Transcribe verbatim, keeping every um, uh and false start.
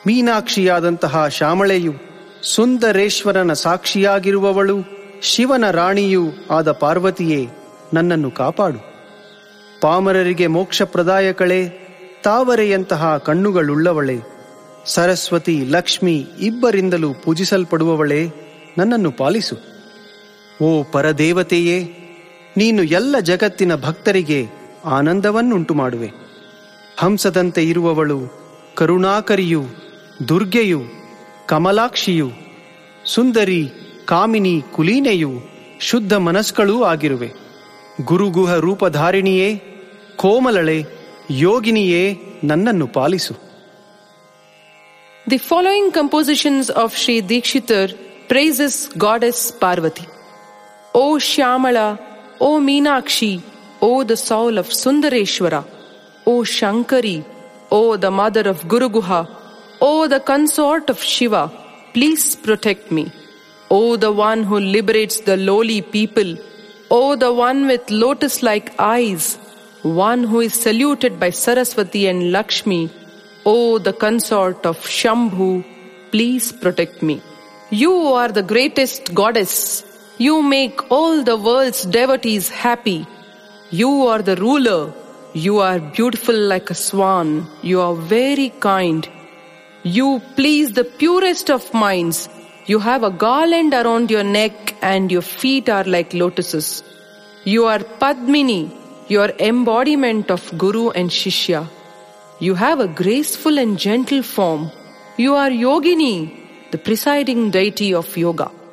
ಮೀನಾಕ್ಷಿಯಾದಂತಹ ಶ್ಯಾಮಳೆಯು, ಸುಂದರೇಶ್ವರನ ಸಾಕ್ಷಿಯಾಗಿರುವವಳು, ಶಿವನ ರಾಣಿಯೂ ಆದ ಪಾರ್ವತಿಯೇ, ನನ್ನನ್ನು ಕಾಪಾಡು. ಪಾಮರರಿಗೆ ಮೋಕ್ಷಪ್ರದಾಯಕಳೇ, ತಾವರೆಯಂತಹ ಕಣ್ಣುಗಳುಳ್ಳವಳೇ, ಸರಸ್ವತಿ ಲಕ್ಷ್ಮಿ ಇಬ್ಬರಿಂದಲೂ ಪೂಜಿಸಲ್ಪಡುವವಳೇ, ನನ್ನನ್ನು ಪಾಲಿಸು. ಓ ಪರದೇವತೆಯೇ, ನೀನು ಎಲ್ಲ ಜಗತ್ತಿನ ಭಕ್ತರಿಗೆ ಆನಂದವನ್ನುಂಟು ಮಾಡುವೆ. ಹಂಸದಂತೆ ಇರುವವಳು, ಕರುಣಾಕರಿಯು, ದುರ್ಗೆಯು, ಕಮಲಾಕ್ಷಿಯು, ಸುಂದರಿ, ಕಾಮಿನಿ, ಕುಲೀನೆಯು, ಶುದ್ಧ ಮನಸ್ಕಳೂ ಆಗಿರುವೆ. ಗುರುಗುಹ ರೂಪಧಾರಿಣಿಯೇ, ಕೋಮಲಳೆ, ಯೋಗಿನಿಯೇ, ನನ್ನನ್ನು ಪಾಲಿಸು. The following compositions of Sri Dikshitar praises Goddess Parvati. O Shyamala, O Meenakshi, O the soul of Sundareshwara, O Shankari, O the mother of Guru Guha, O the consort of Shiva, please protect me. O the one who liberates the lowly people, O the one with lotus-like eyes, one who is saluted by Saraswati and Lakshmi, O the consort of Shambhu, please protect me. You are the greatest goddess. You make all the world's devotees happy. You are the ruler. You are beautiful like a swan. You are very kind. You please the purest of minds. You have a garland around your neck and your feet are like lotuses. You are Padmini, your embodiment of Guru and Shishya. You have a graceful and gentle form. You are Yogini, the presiding deity of yoga.